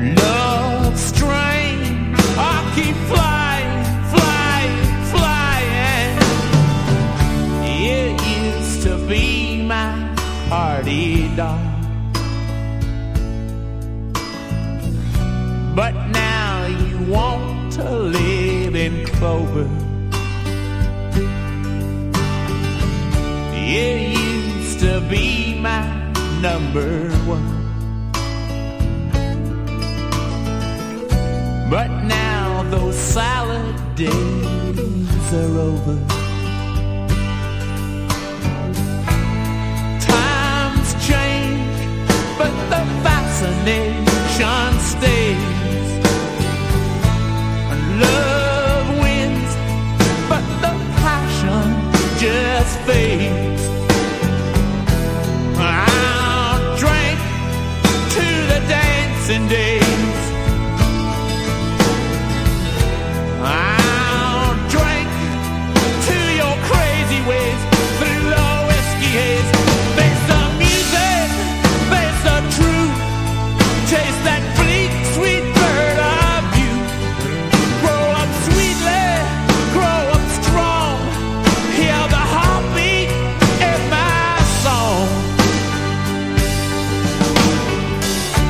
love strange. I keep flying, flying, flying. It used to be my party doll, but now you want to live in clover. It used to be my number one, but now those salad days are over. Times change, but the fascination stays. Love wins, but the passion just fades. I'll drink to the dancing day.